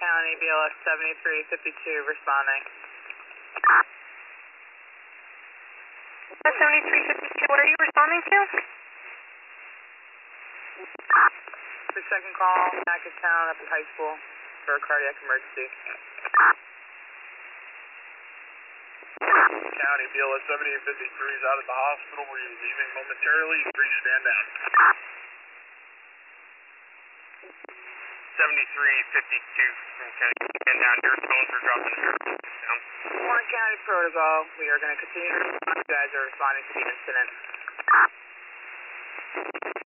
County, BLS 7352 responding. 7352, what are you responding to? The second call, Hackettstown at the high school for a cardiac emergency. County, BLS 7853 is out at the hospital. We're leaving momentarily. Please stand down. 7352 from County, stand down. Your phones are dropping down. Warren County protocol. We are going to continue to respond. You guys are responding to the incident.